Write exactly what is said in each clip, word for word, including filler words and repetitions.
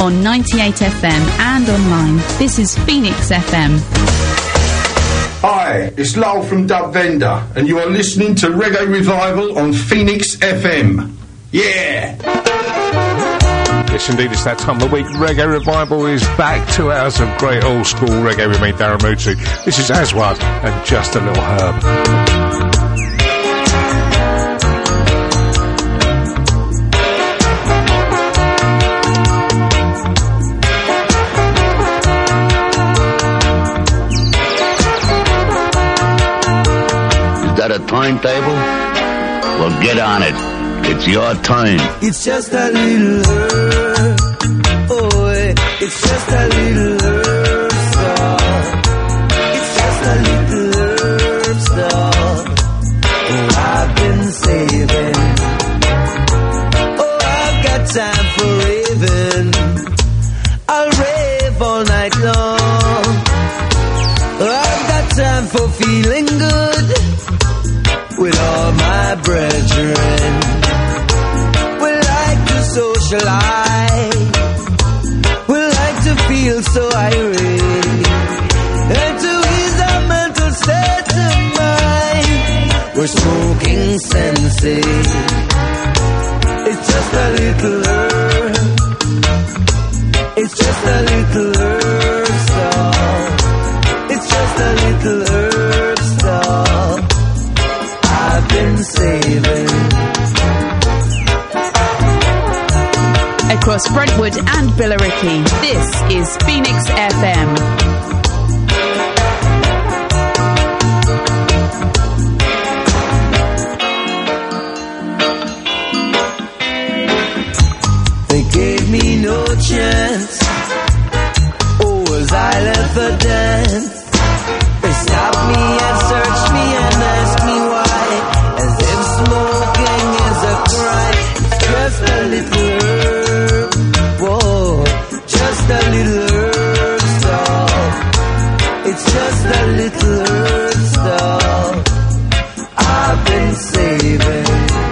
on ninety-eight F M and online. This is Phoenix F M. Hi, it's Lowell from Dub Vendor, and you are listening to Reggae Revival on Phoenix F M. Yeah! Yes, indeed, it's that time of the week. Reggae Revival is back. Two hours of great old school reggae with me, Darren Mootsie. This is Aswad and Just a Little Herb. A timetable? Well, get on it. It's your time. It's just a little herb. Oh, it's just a little herb star. It's just a little herb star. Oh, I've been saving. Oh, I've got time for raving. I'll rave all night long. Oh, I've got time for feeling good with all my brethren. We like to socialize. We like to feel so irate. And to ease our mental state of mind, we're smoking sensei. It's just a little herb. It's just a little herb star. It's just a little herb star. I've been saving. Across Brentwood and Billericay, this is Phoenix F M. They gave me no chance. Oh, was I left for dance? They stopped me and searched me and asked me why, as if smoking is a crime. It's just a little herb, whoa, just a little herb star. It's just a little herb star. I've been saving.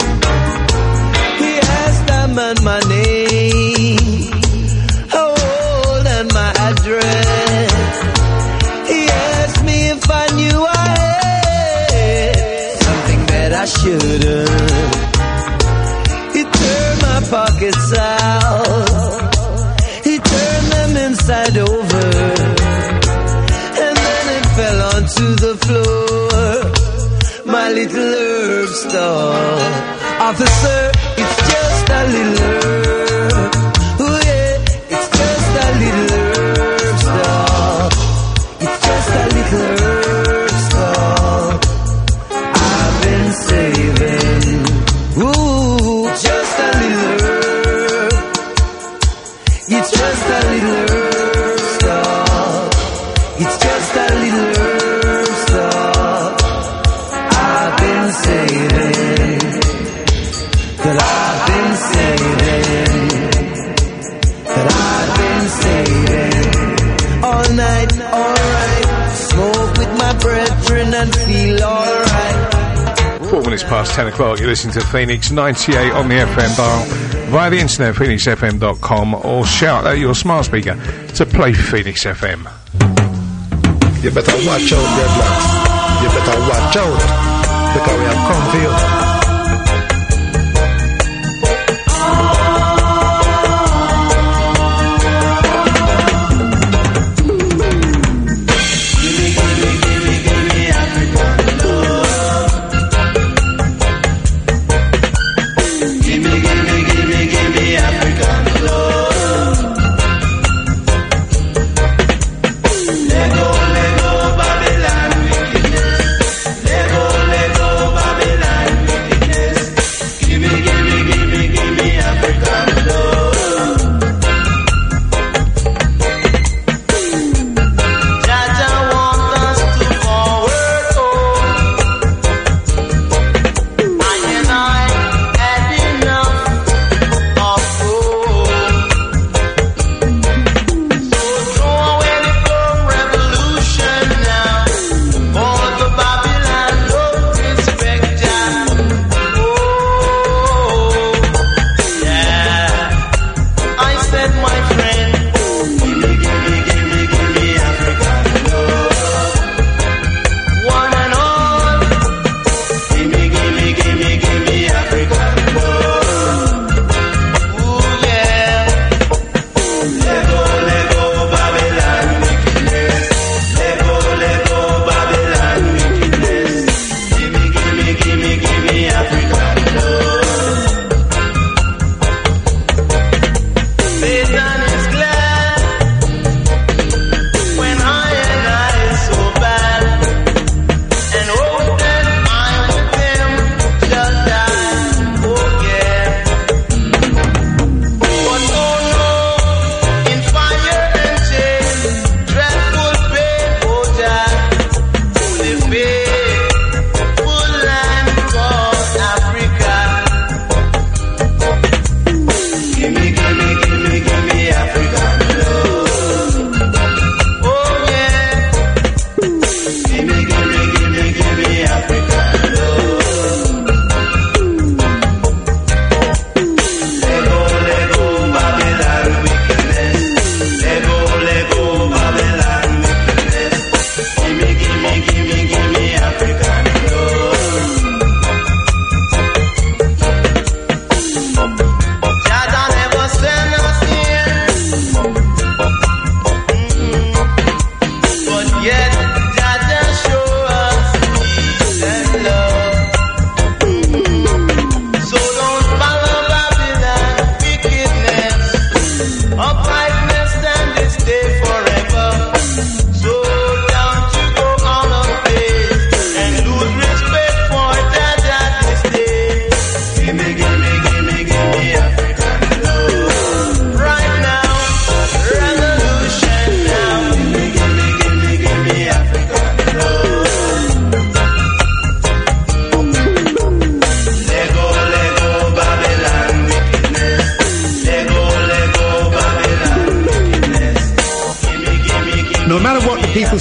He asked that man my name, how old and my address. He asked me if I knew I had something that I shouldn't. He turned my pockets out. He turned them inside over. And then it fell onto the floor. My little herb star. Officer, it's just a little herb. Oh yeah, it's just a little herb star. It's just a little herb star. I've been saving. Ooh, just a little herb. It's just a little herb star. It's just a little herb star. I've been saving. That I've been saving. That I've been saving. All night, alright. Smoke with my brethren and feel alright. Four minutes past ten o'clock, you're listening to Phoenix ninety-eight on the F M dial via the internet, phoenix f m dot com, or shout at your smart speaker to play Phoenix F M. You better watch out, dreadlocks. You better watch out, because we have come for you. Lego, Lego, Babylon,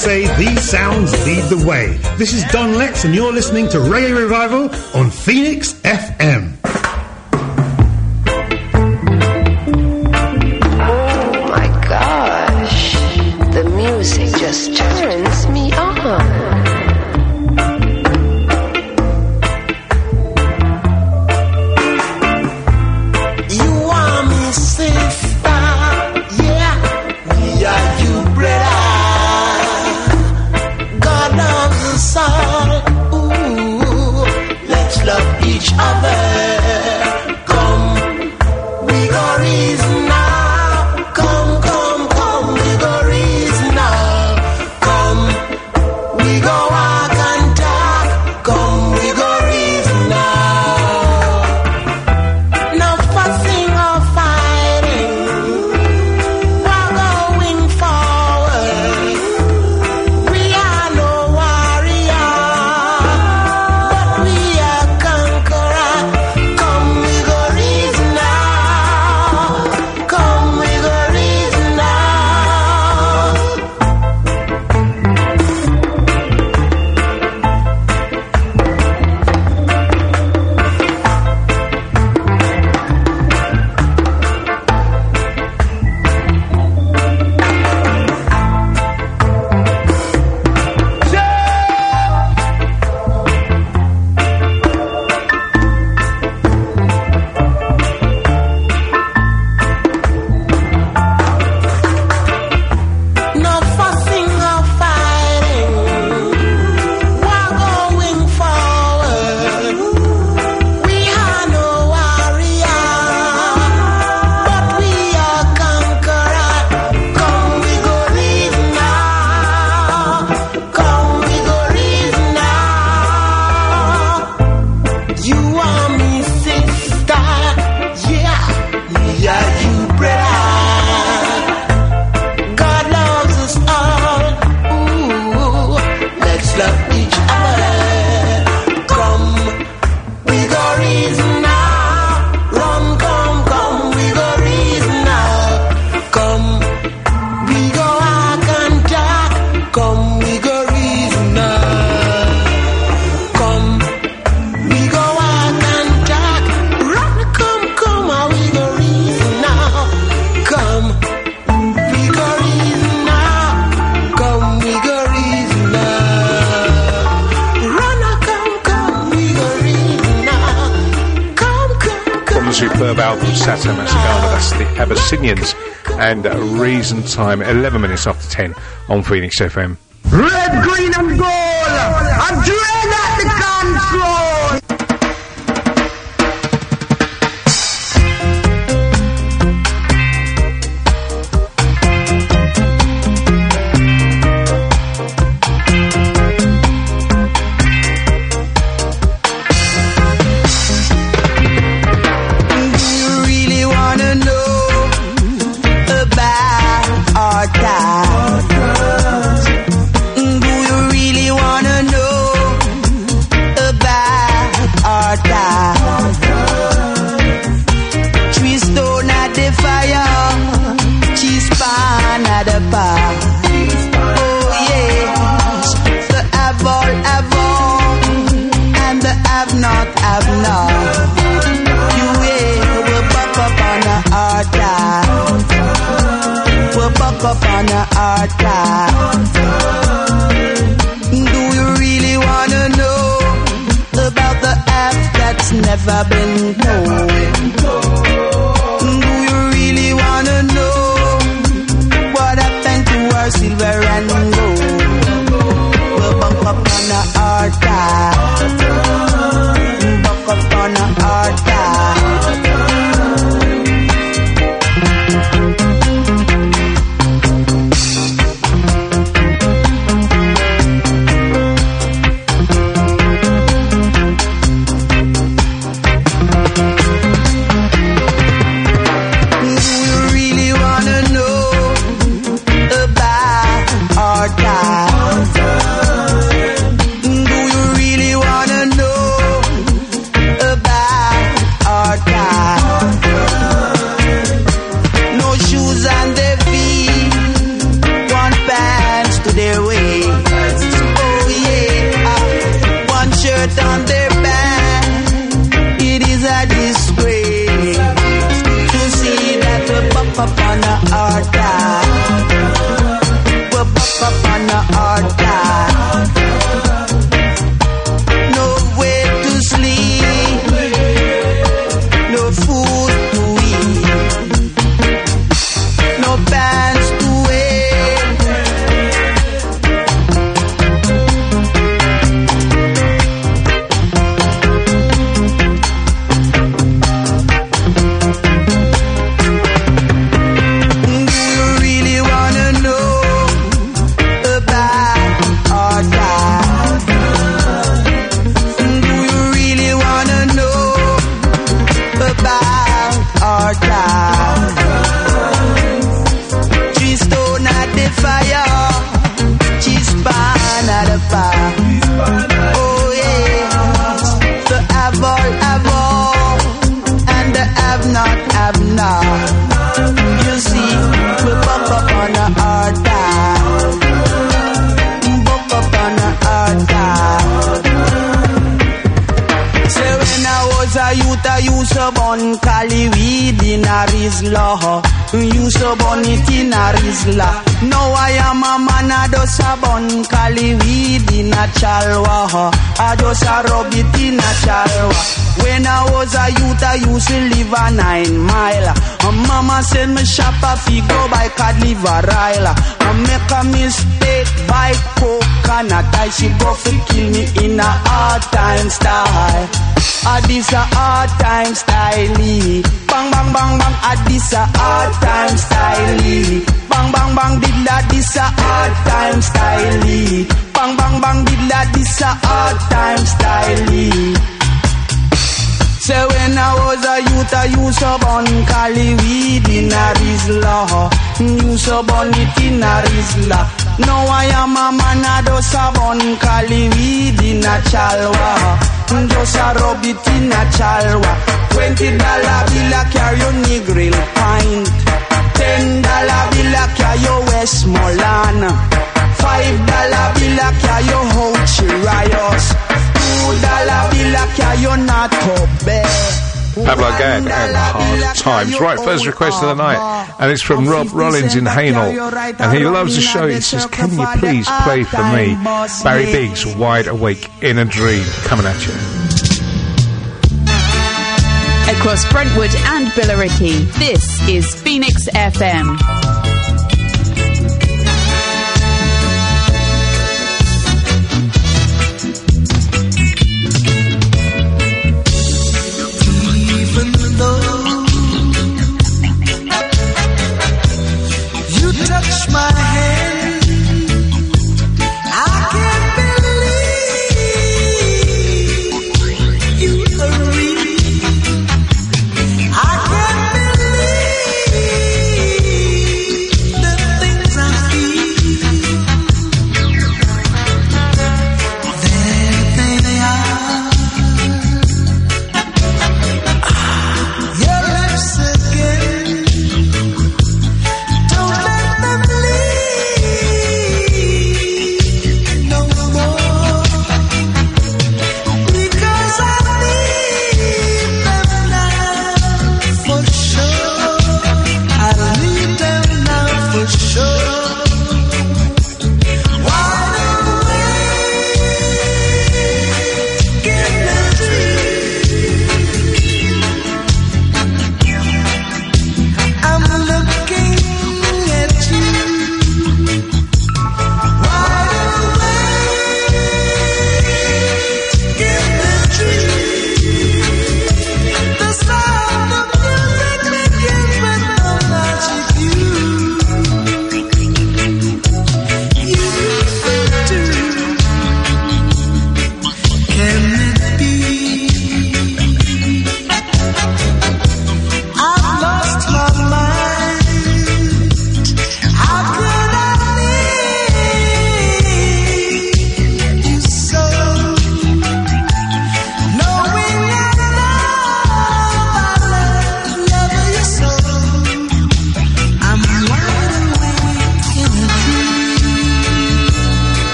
say these sounds lead the way. This is Don Lex and you're listening to Reggae Revival on Phoenix F M. Oh my gosh, the music just turns me on. And uh, Reason Time, eleven minutes after ten on Phoenix F M. Red, green and gold, I dread at the control. Never been told. Do you really wanna know what happened to our silver and gold? We'll buck up on our altar, buck up on our altar. shirt on their back. It is a disgrace to see that we pop up on our dad. We pop up on our dad. No way to sleep, no food to eat, no pants to wear. Do you really wanna know about our dad? Do you really wanna know about our dad? Three stone at the fire, cheese pan at the fire. Oh yeah, the have all have all, and the have not have not. You see, we pop up on our dad, pop up on our dad. Say when I was a youth, I used to burn Cali weed in a Rizla. Used to burn it in a Rizla. Now I am a man, I just a burn Cali weed in a Chalwa. I just a rub it in a Chalwa. When I was a youth, I used to live a nine mile. And mama send me shop a fee, go buy cod liver oil. I make a mistake, buy coconut. I she go for kill me in a hard time style. Ah, this a hard time style. Bang bang bang bang, ah this a hard time style. Bang bang bang, did la this a hard time style. Bang bang bang, did la this a hard time style. Say when I was a youth, I used to burn Cali weed in a Rizla. Used to burn it in a Rizla. Now I am a man, I just a burn Cali weed in a Chalwa. Just a rub it in a Chalwa. Twenty dollar bill a carry your Negril pint. Ten dollar bill a carry your Westmoreland. Five dollar bill a carry your Hochi Rios. Two dollar bill a carry your Nato Bay. Pablo Gad and Hard Times. Right, first request of the night, and it's from Rob Rollins in Haynall, and he loves the show. He says, can you please play for me Barry Biggs, Wide Awake in a Dream? Coming at you. Across Brentwood and Billericay, this is Phoenix F M. My hand, I can't believe you are real. I can't believe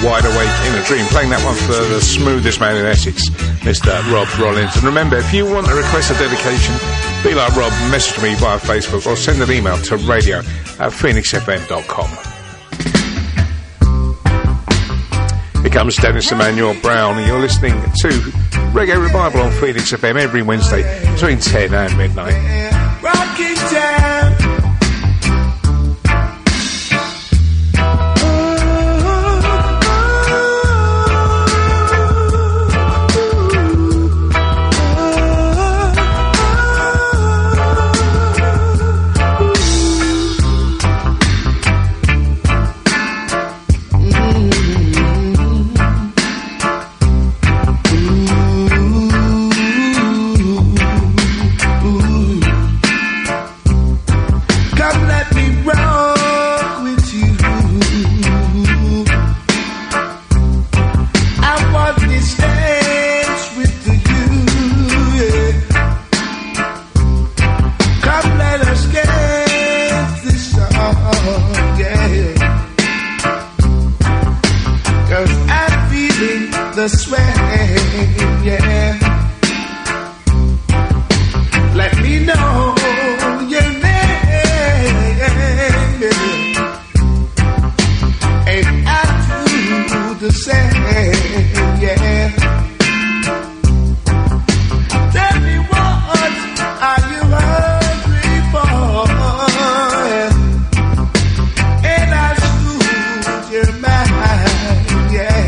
Wide Awake in a Dream. Playing that one for the smoothest man in Essex, Mister Rob Rollins. And remember, if you want to request a dedication, be like Rob, message me via Facebook or send an email to radio at phoenix f m dot com. Here comes Dennis Emmanuel Brown, and you're listening to Reggae Revival on Phoenix F M every Wednesday between ten and midnight. Rocking down. The sweat, yeah. Let me know your name, and I do the same, yeah. Tell me what are you hungry for, and I'll soothe your mind, yeah.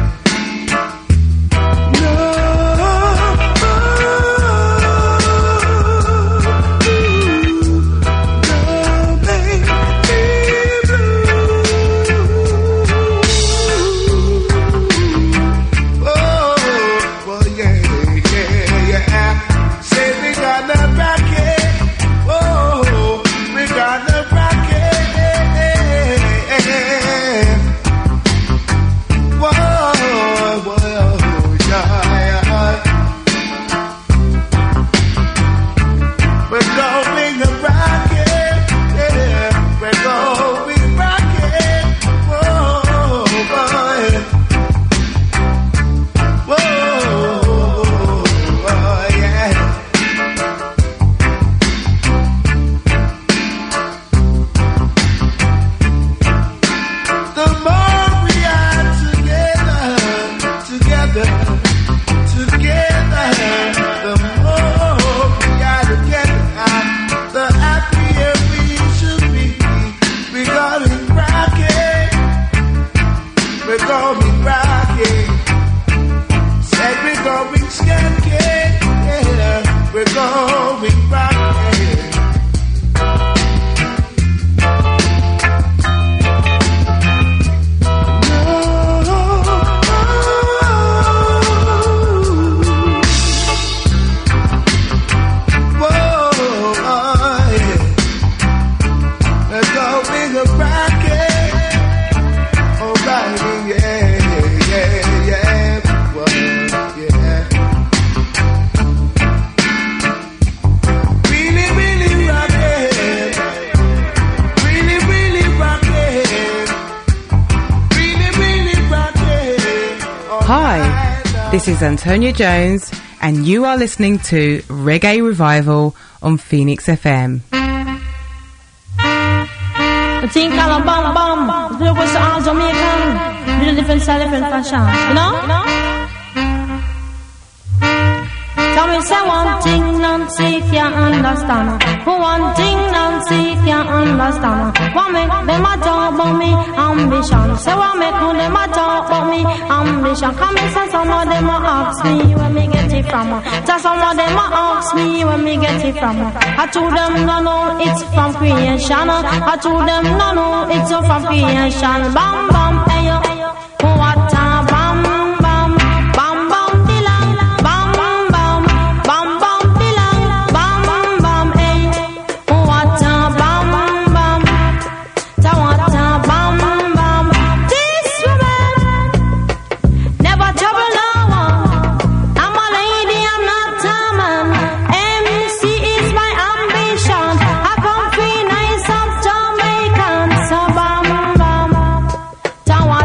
This is Antonia Jones, and you are listening to Reggae Revival on Phoenix F M. The thing called a bam bam, the was all Jamaican, little different style, different fashion, you know? You know? Tell me, say one thing, Nancy can't understand. One thing, Nancy can't understand. What make them a talk about me ambition? Say what make them a talk about me ambition? Come and say some of them a ask me where me get it from. Say some of them a ask me where me get it from. I told them no no, it's from creation. I told them no no, it's from creation. Bam bam, hey yo, what a bam bam, bam bam dilang, bam bam bam, bam bam dilang, bam bam bam, hey, what a bam bam, ta what a bam bam. This woman never trouble no one. I'm a lady, I'm not a man. M C is my ambition. I come free nice of Jamaican, so bam bam, ta what.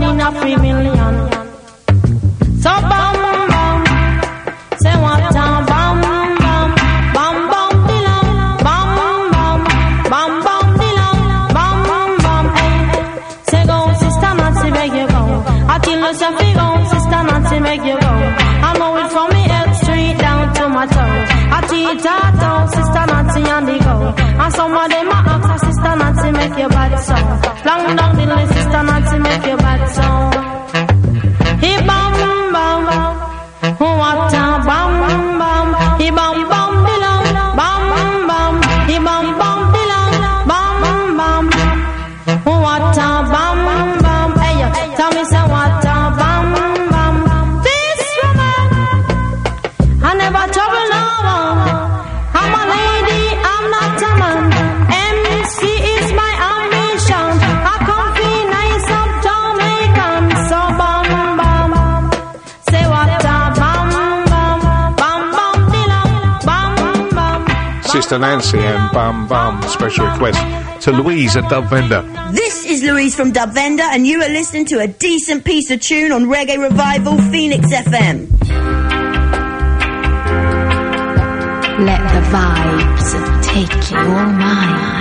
in a three million. So bam bam, say what time bam bam, bam bam dilam, bam bam, bam bam dilam, bam bam. Hey, say go sister Nancy, make you go. I tell you say fi go sister Nancy, make you go. I know it from me head straight down to my toes. I tell you that sister Nancy and the go. And some of them a ask sister Nancy, make your body so. Long down the list, sister Nancy, make your body so. He bam bam, what a bam bam. He bam bam below, bam bam. He bam bam below, bam bam. What a bam bam. Hey, tell me say what a bam bam. This woman, I never trouble no one. I'm a lady, I'm not a man. M C is my ambition. I come feel nice up Jamaican. So bam bam, say what a bam bam, bam bam dilam, bam bam. Sister Nancy and Bum Bum. Special request to Louise at Dub Vendor. This is Louise from Dub Vendor, and you are listening to a decent piece of tune on Reggae Revival Phoenix F M. Let the vibes take your mind.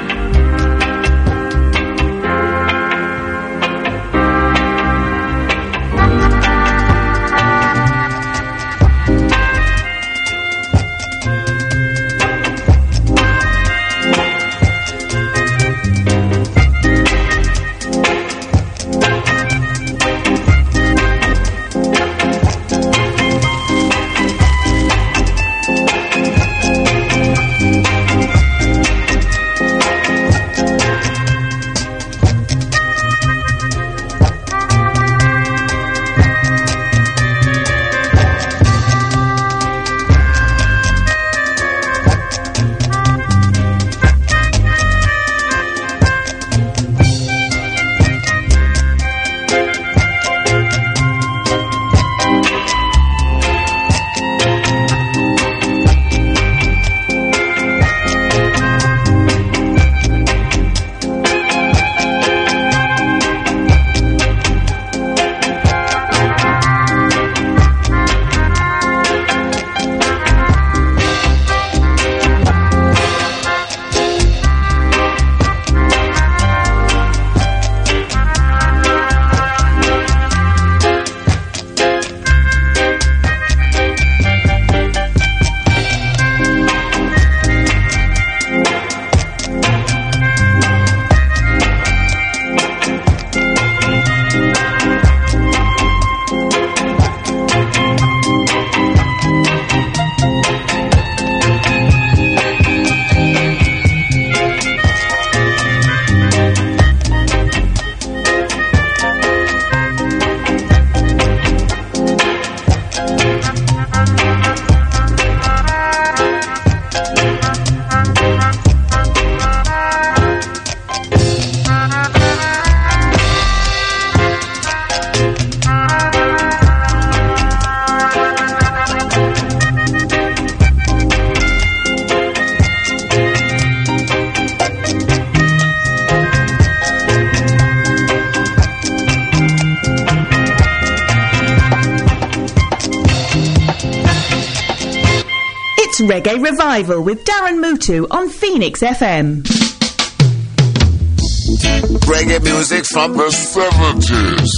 Reggae Revival with Darren Mutu on Phoenix F M. Reggae music from the seventies.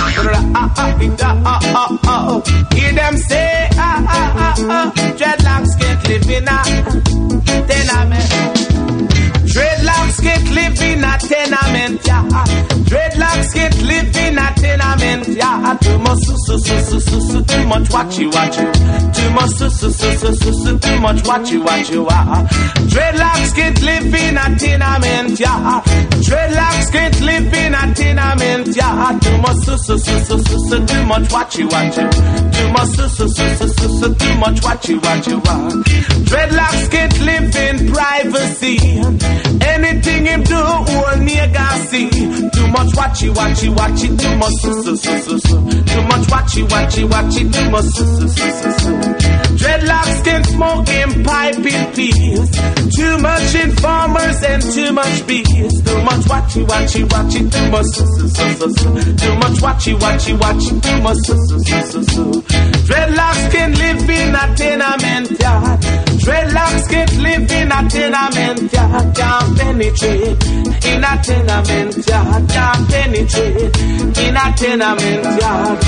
Hear them say, ah, ah, ah, ah, dreadlocks can't live in a tenement. Dreadlocks can't live in a tenement, yeah. Dreadlocks can't live in a tenement, yeah. Too much, su, su, su, su, su, su, too much watchy, watchy. Too much, su, su, su, su, su, su, too much watchy, watchy, ah. Dreadlocks can't live in a tenement, yeah. Dreadlocks can't live in a tenement, yeah. Too much, su, su, su, su, su, su, too much watchy, watchy. too much, so, so, so, so, so, so, too much what you, what you want. Dreadlocks can't live in privacy. Anything him do, all nigga see. Too much watchy, watchy, watchy, too much, so, so, so, so, so. Too much watchy, watchy, watchy, too much, so, so, so, so, so. Dreadlocks can smoke in pipe in peace. Too much informers and too much bees. Too much watchy, watchy, watchy, too much, so, so, so, so, so. Too much watchy, watchy, watchy, too much, so, so, so, so, so. Dreadlocks can live in a tenement yard. Dreadlocks can't live in a tenement yard. Can't penetrate in a tenement yard. Can't penetrate in a tenement yard.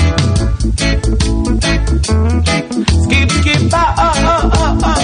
Skip, skip, oh, oh, oh, oh, oh.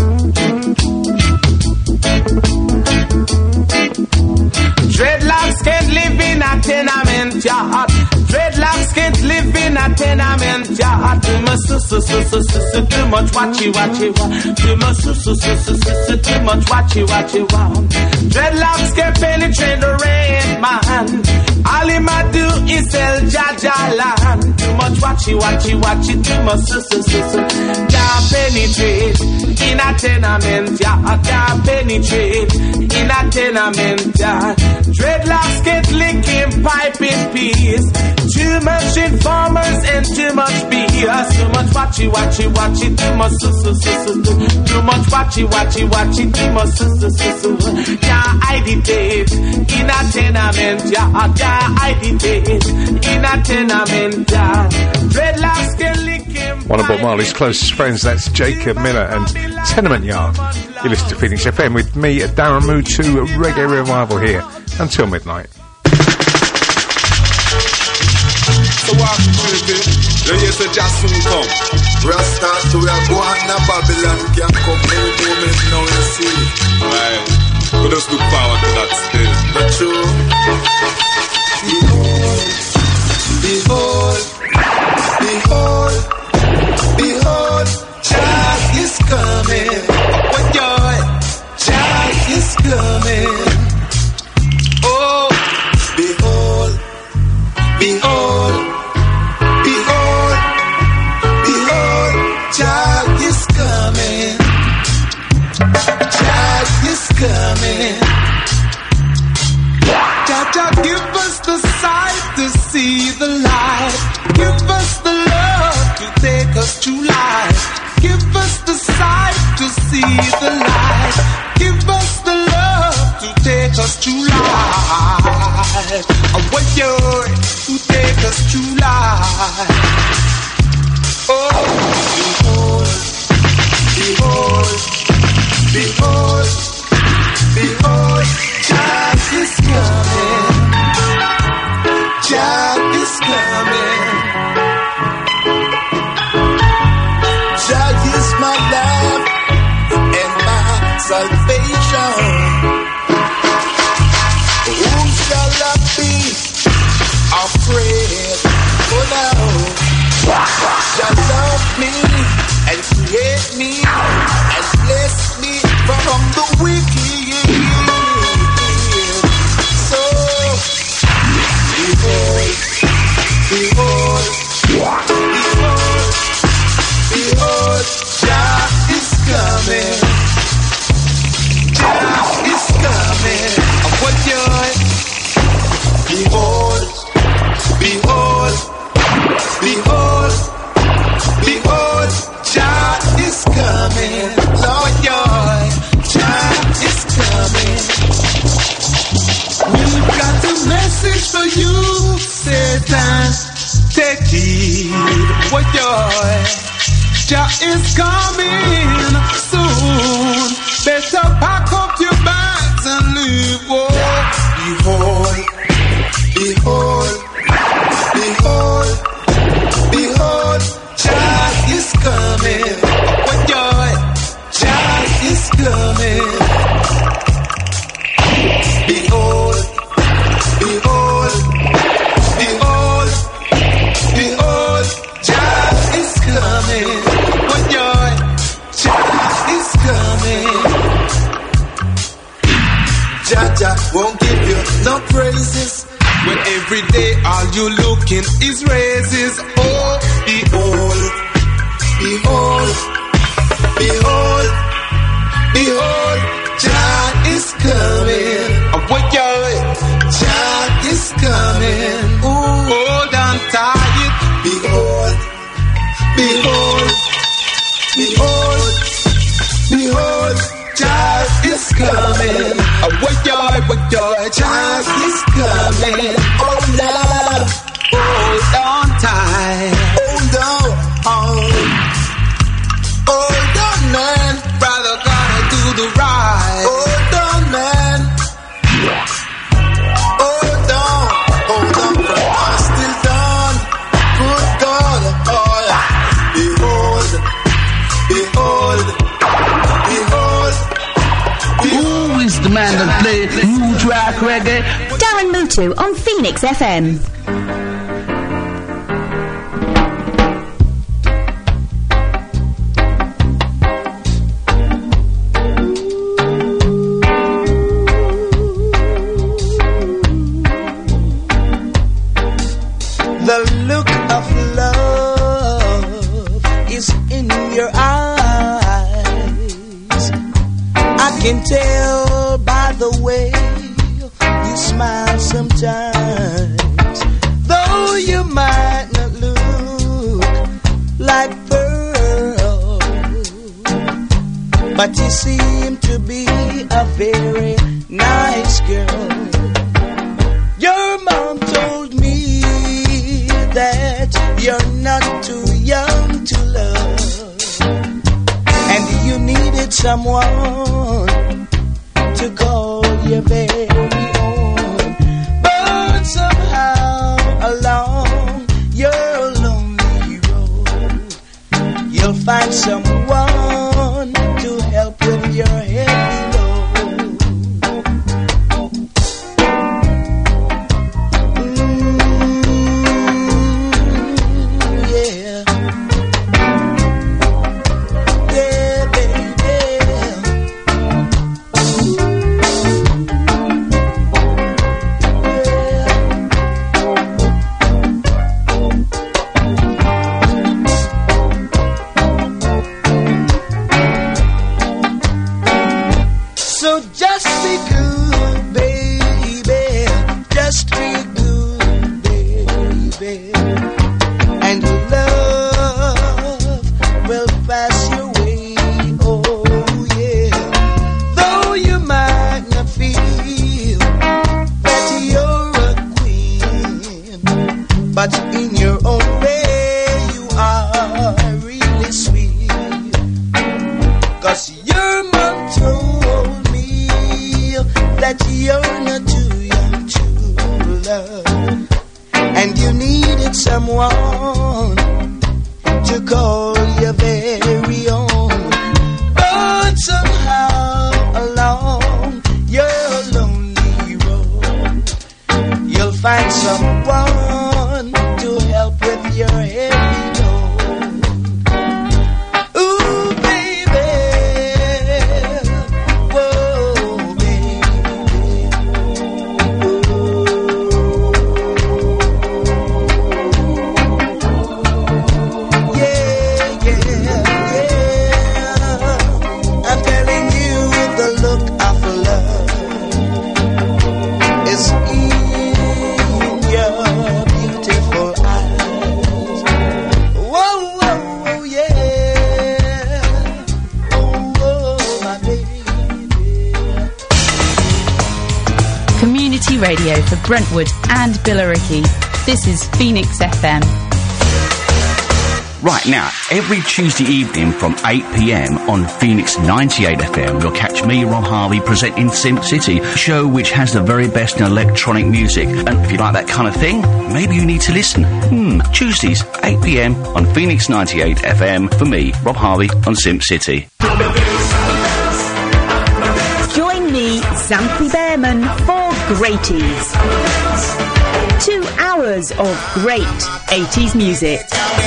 Dreadlocks can't live in a tenement yard. Dreadlocks can't live in a tenement yard. Too much, so, so, so, so, so, so, too much watchy, watchy, watchy. Too much, so, so, so, so, so, so, too much watchy, watchy, watchy. Dreadlocks can penetrate the rain, man. All he might do is sell Jaja land. Too much watchy, watchy, watchy, too much, so, so, so, so. Can't penetrate in a tenement yard. Can't penetrate in a tenement yard. Dreadlocks get licking pipe in peace. Too much informers and too much B S. Too much watchy, watchy, watchy, too much, so, so, so, so, so. Too much watchy, watchy, watchy, too much, so, so, so, so. Can't agitate in a tenement yard. Can't agitate in a tenement yard. Dreadlocks get licking. One of Bob Marley's closest friends, that's Jacob Miller and Tenement Yard. You listen to Phoenix F M with me, Darren Mutu, Reggae Revival here until midnight. So walk with it, then you say just soon come. Rasta, so we are going to Babylon, can come any moment now you see. Right, we just look forward to that still. But true. Behold, behold, behold, behold, Jah is coming. What joy, Jah is coming. Oh, behold, behold. Behold, behold, Jah is coming. Jah is coming. Jah, Jah, give us the sight to see the light. Give us the love to take us to life. Give us the sight to see the light. Give us the love to take us to life. I want you to take us to life. Oh, behold, behold, behold, behold, Jah is coming. Jah is coming. Jah is my life and my salvation. Whom shall I be afraid? Oh no, Jah love me and create me and bless me from the wicked. So behold, behold, behold, behold, Jah is coming. Jah is coming. What joy! Behold, behold, behold, behold, Jah is coming. Lord joy, Jah is coming. We've got a message for you, Satan. Take heed, what joy! Jah is coming soon. Better pack up your bags and leave. Oh, behold, behold, behold, behold, Jah is coming. What joy! Jah is coming. Behold, behold, behold, behold, Jah is coming. What joy! Jah is coming. Jah Jah won't give you no praises when every day all you looking is raises. Oh, behold. Behold, behold, behold, Jah is coming. What you Jah is coming. Ooh, hold on tight. Behold, behold, behold, behold, Jah is coming. What you, what you, Jah is coming. Oh Lord, hold on tight. Hold on, hold, hold on, man. Brother, gonna do the right. Hold on, man. Hold on, hold on, from us till dawn. Good God, oh, behold, behold, behold, behold. Who is the man that play mood rock reggae? Darren Mutu on Phoenix F M. The look of love is in your eyes. I can tell by the way you smile sometimes. Though you might not look like pearl, but you seem to be a very nice girl. Your mom told me that you're not too young to love, and you needed someone to call your very own. But somehow along your lonely road, you'll find someone to help with your heavy load. Radio for Brentwood and Billericay. This is Phoenix F M. Right now, every Tuesday evening from eight p m on Phoenix ninety-eight F M, you'll catch me, Rob Harvey, presenting Simp City, a show which has the very best in electronic music. And if you like that kind of thing, maybe you need to listen. Hmm, Tuesdays, eight p m on Phoenix ninety-eight F M for me, Rob Harvey, on Simp City. Join me, Zampy Behrman, for Greaties. Two hours of great eighties music.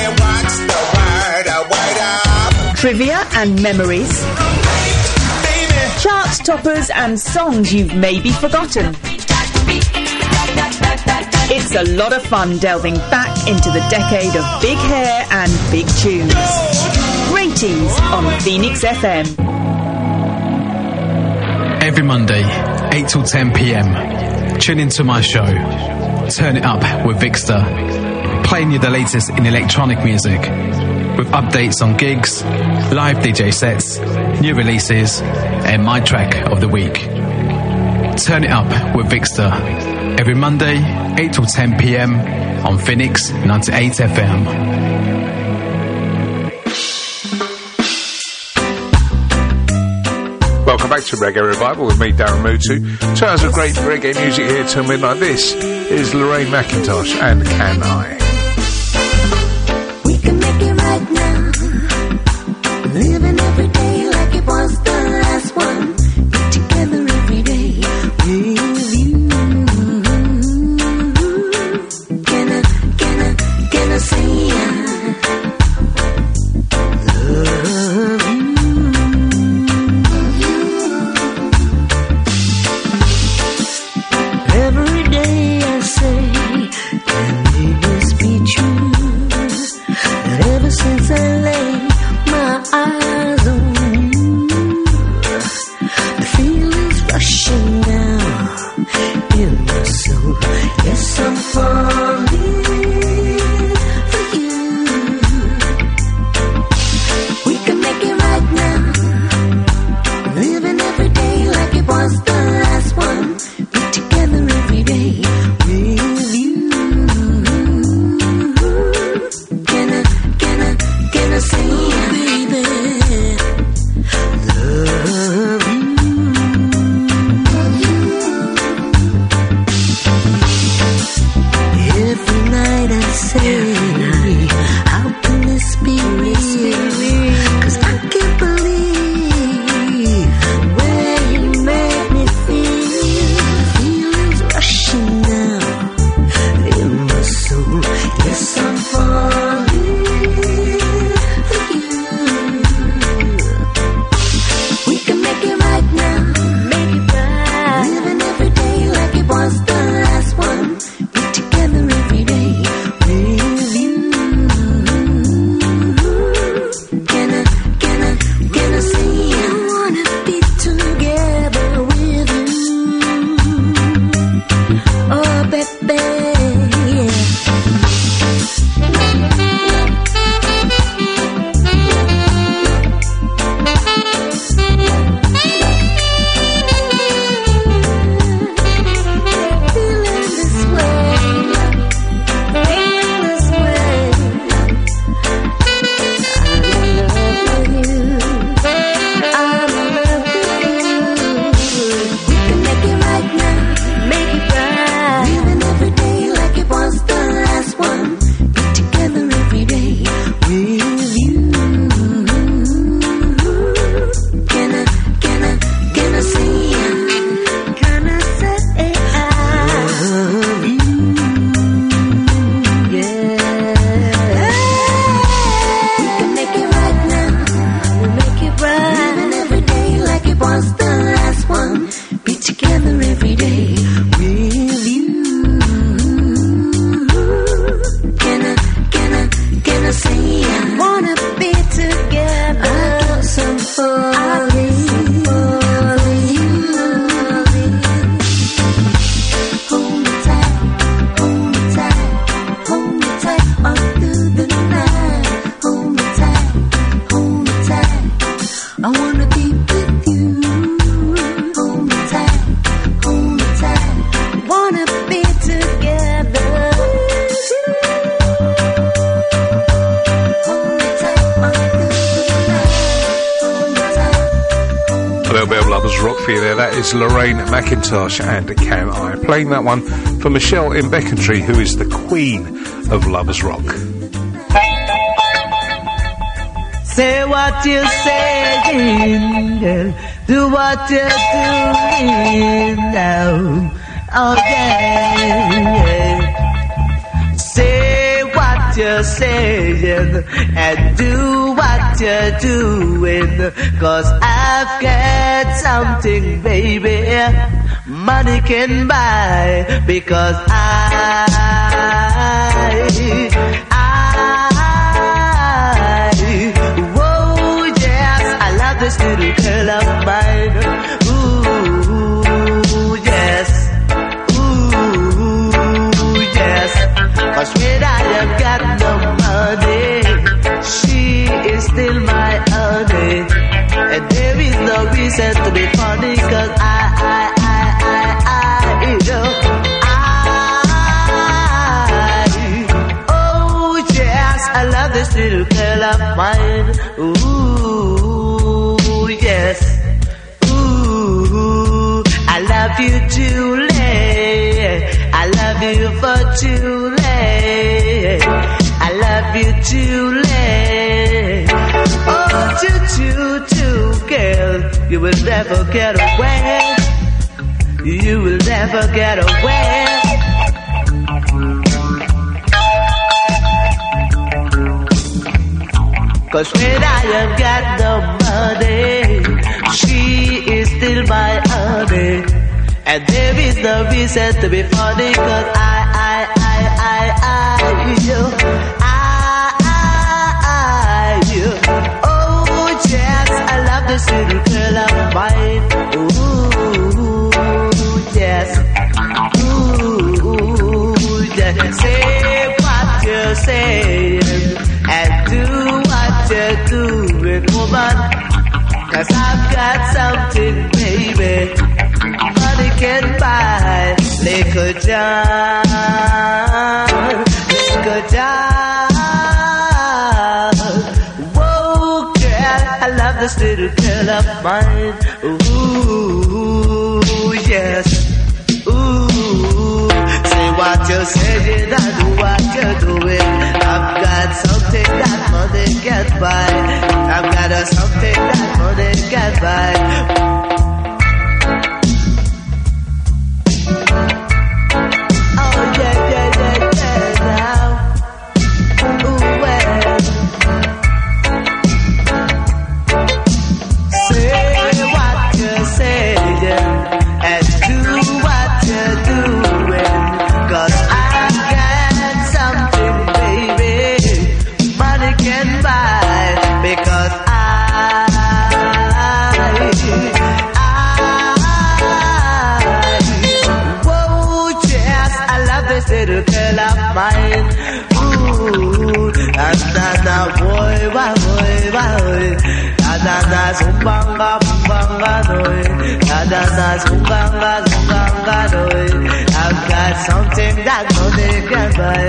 Trivia and memories. Chart toppers and songs you've maybe forgotten. It's a lot of fun delving back into the decade of big hair and big tunes. eighties on Phoenix F M. Every Monday, eight till ten p m, tune into my show, Turn It Up with Vixter, playing you the latest in electronic music, with updates on gigs, live D J sets, new releases, and my track of the week. Turn It Up with Vixter, every Monday, eight till ten p m on Phoenix ninety-eight F M. Welcome back to Reggae Revival with me, Darren Mutu. Two hours of great reggae music here till midnight. This is Lorraine McIntosh and Can I? We can make it right now. Living every day like it was the last one. Get together every day with you. Can I, can I, can I say I love you? Every day I say, can this be true? That ever since I laid my eyes on you, the feeling's rushing down in my soul. Yes, I'm falling for you. We can make it right now. Living every day like it was the last one. Be together every day with you. Can I, can I, can I say, baby, love you? Every night I say, how can this be real? 'Cause I can't believe the way you make me feel. Feelings rushing down in my soul. Yes, I'm falling for you. We can make it right now. Make it right. Living every day like it was the last one. Be together every day with you. Can I, can I, can I say I wanna be together with you? Oh, baby, yeah. Feeling this way, feeling this way. I'm in love with you. I'm in love with you. We can make it right now. Make it right. Living every day like it was the last one. Be together every day with you. Can I, can I, can I say I, can I say I love you? Yeah. We can make it right now. We'll make it right. Living every day like it was the last one. Be together every day with you. Can I, can I, can I say I wanna be together? I guess I'm falling for you. Hold me tight, hold me tight, hold me tight all through the night. Hold me tight, hold me tight. I wanna be with you. Hold me tight, hold me tight. Wanna be together with you. Hold me tight all through the night. Hold me tight. A little bit of Lovers Rock for you there. That is Lorraine McIntosh and Can I? Playing that one for Michelle in Beckentry, who is the queen of Lovers Rock. Say what you're saying, girl. Do what you're doing now. Oh yeah. Say what you're saying and do what you're doing. 'Cause I've got something, baby, money can buy. Because I, I, whoa, I love this little girl of mine. Ooh, yes. Ooh, I love you, Julie. I love you for Julie. I love you, Julie. Oh, choo choo choo, girl, you will never get away. You will never get away. Cause when I ain't got no money, she is still my honey. And there is no reason to be funny, cause I, I, I, I, I, you, I, I, I, you. Oh, yes, I love this little girl of mine. Ooh, yes. Ooh, yes. Say what you're saying and do what you're doing, woman. Cause I've got something, baby, money can buy. Liquor John, Liquor John. Whoa, girl, I love this little girl of mine. Ooh, yes. Ooh, say what you're saying and do what you're doing. I've got something that money can buy. I've got a something that money can buy. Little girl of mine, ooh, na na na, boy, boy, boy, boy, na na na, zumbanga, zumbanga, boy, na na na, zumbanga, zumbanga, boy. I've got something that money can buy.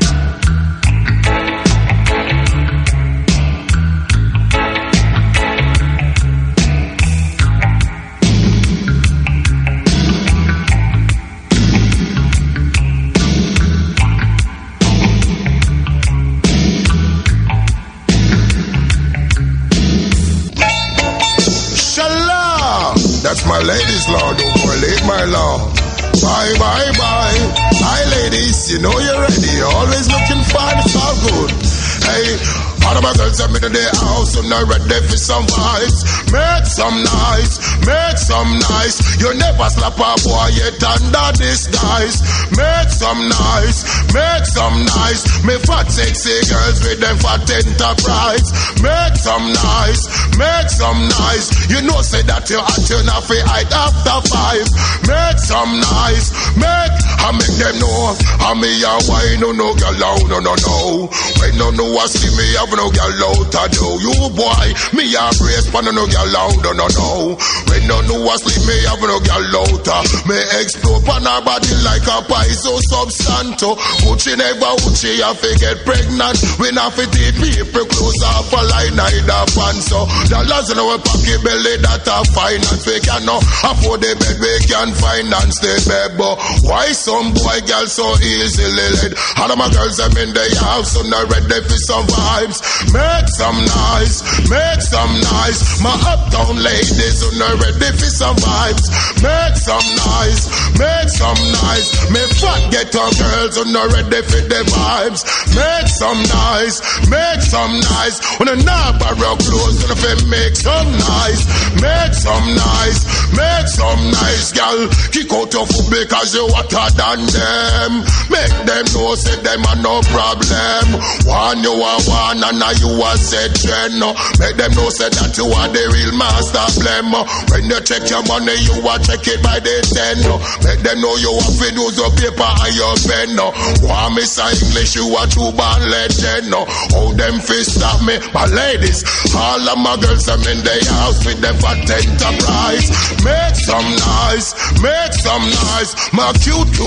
That's my ladies' law, don't violate my law. Bye, bye, bye. Bye, ladies, you know you're ready. Always looking fine, it's all good. Hey, all of my girls are in the house and I'm ready for some vibes. Make some nice, make some nice. You never slap a boy yet under this guise. Make some nice, make some nice. Me fat sexy girls with them fat enterprise. Make some nice, make some nice. You know say that you hot, you not fi height after five. Make some nice, make, I make them know. I me a wine, no no girl out, no no no. When no no I see me have no girl out I do. You boy, me a brace pan no girl out, no no no. When no no I see me have no girl out, me explode pan her body like a paiso substanto. Uchi never uchi I fi get pregnant. We not fi the people close off a line either fan. So dollars in our pocket belly that a finance. We can no afford the bed, we can finance the bed. But why some boy girl so easily led? All of my girls I'm in the house so not ready for some vibes. Make some nice, make some nice. My uptown ladies who not ready for some vibes. Make some nice, make some nice. Me fat ghetto girls who not ready for the vibes. Make some nice, make some nice. When a not borrow clothes, gonna fi make some nice. Make some nice, make some nice, girl. Kick out your foot because you hotter than them. Make them know say them are no problem. One you are one and now you are said trend. Make them know say that you are the real master blame. When you check your money, you are check it by the ten. Make them know you have to use your paper and your pen. One miss English, you are true born legend. How them face stop me, my ladies. All of my girls I'm in the house with them fat enterprise. Make some nice, make some nice. My cute, cute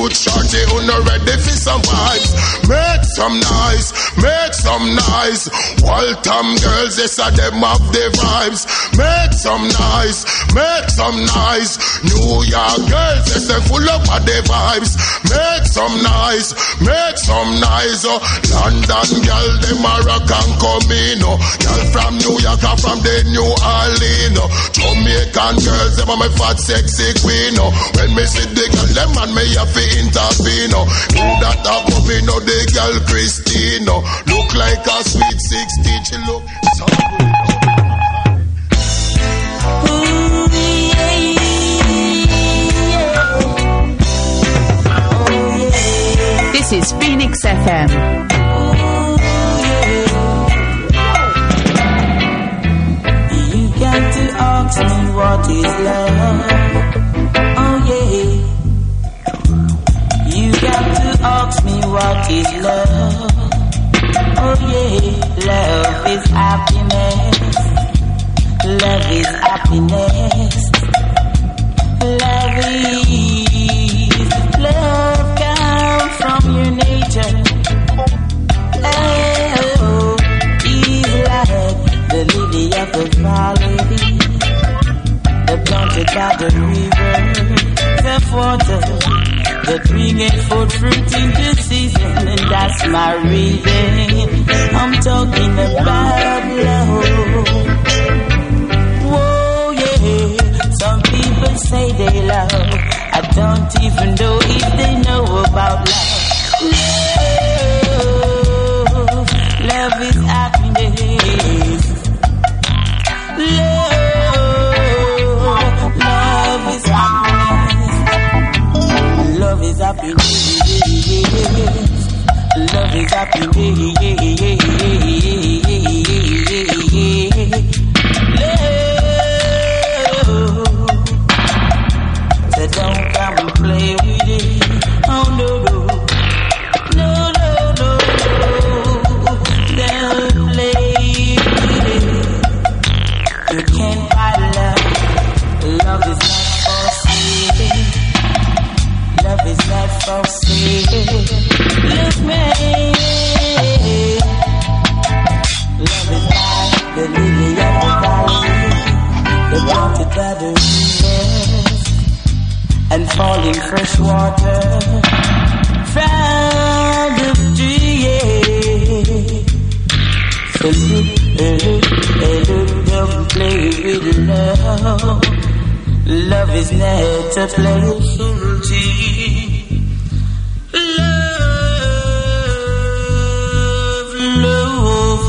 you shorty who no ready for some vibes. Make some noise, make some noise. Waltham girls, yes, are them of the vibes. Make some noise, make some noise. New York girls, yes, they full up of the vibes. Make some noise, make some noise. Oh, London girl, them a rock and come in. Oh, girl from New York or from the New Orleans. Oh, Jamaican girls, them are my fat sexy queen. Oh, when me see the girl, them and me have to intervene. Oh, who that have me know the girl Christine. Oh, look like a sweet sixteen, she look so good. This is Phoenix F M. You got to ask me what is love. Oh yeah. You got to ask me what is love. Oh yeah. Love is happiness. Love is happiness. Love is love comes from your nature. Oh, is like the lily of the valley, the planted by the river, the water, the tree get full fruit in the season, and that's my reason. I'm talking about love. Whoa, yeah. Some people say they love. I don't even know if they know about love. Love, love is happiness. Love, love is happiness. Love is happiness. Love is happiness. Love, don't come and play with it. Oh no no, no no no, don't play with it. You can't buy love. Love is not for sale. Love is not for sale. Look me. Love is like the lily of the valley, the water by the rivers, and falling fresh water from the tree. So look, look, look, don't play with love. Love is not a playful thing. Love, love,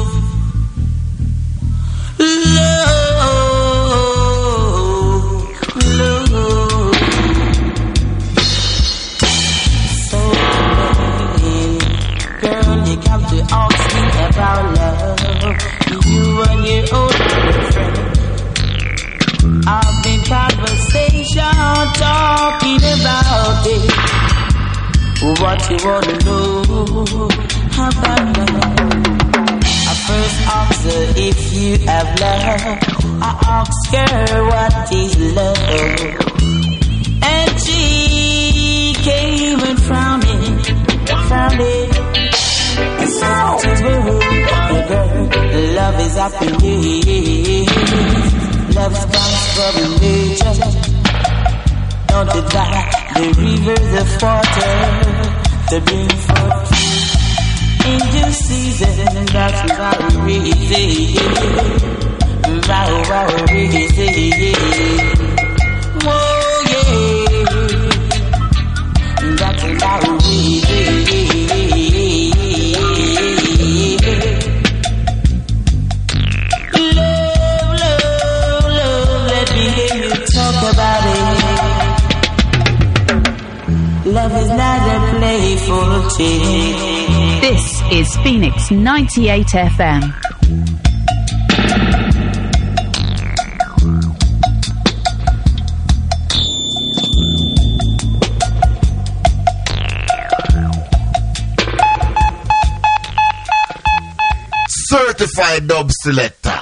love, love. Girl, you come to ask me about love. You and your old friend. I've been conversation talking about it. What you wanna know about love? I first asked her if you have love. I asked her what is love, and she came and found it. Found it. I said to her, girl, love is happiness. Love comes from nature. Don't deny the river, the water, the bring forth in due season. And that's why we reason. Why we reason. Whoa, yeah. That's why we reason. About it. Love is not a playful thing. This is Phoenix ninety-eight F M. Certified dub selector.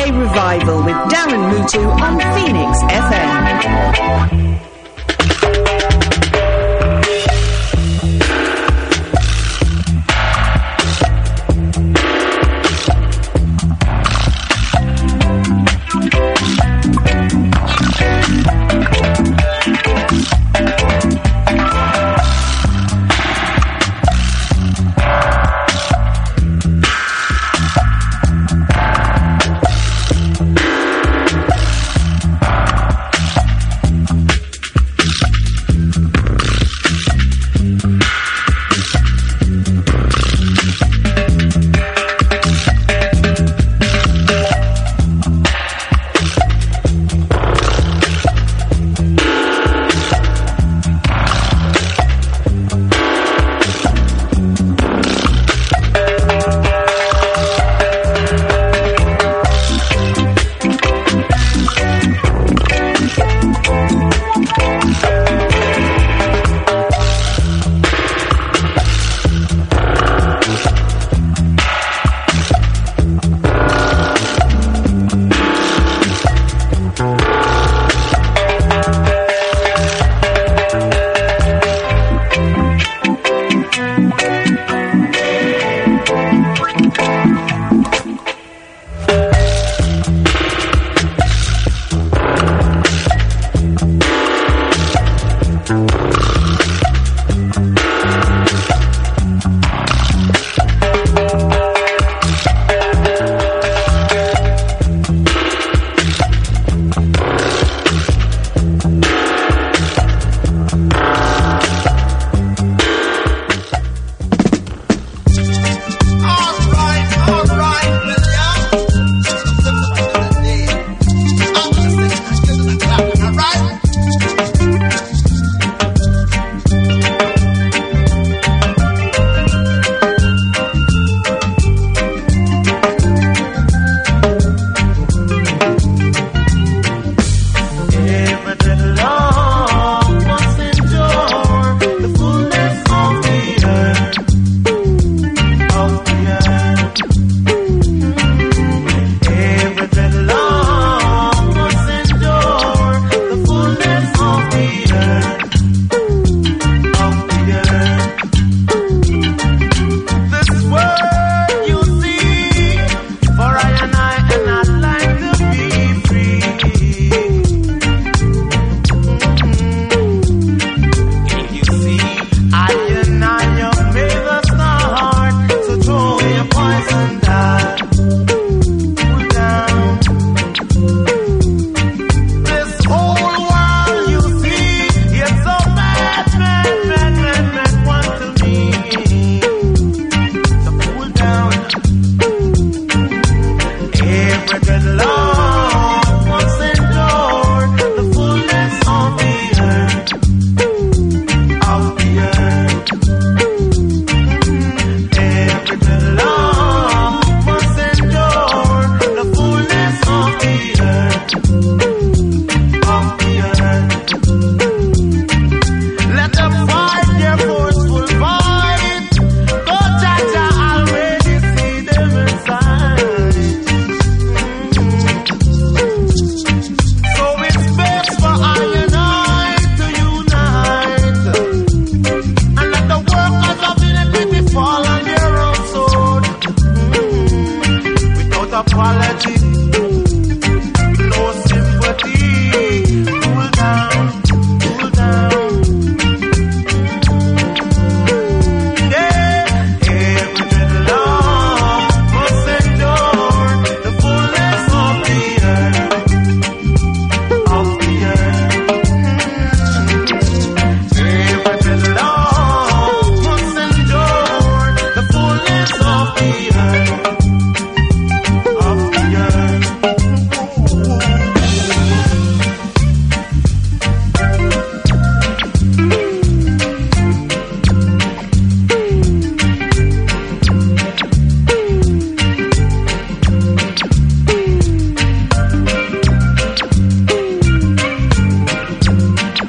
Reggae Revival with Darren Mutu on Phoenix F M.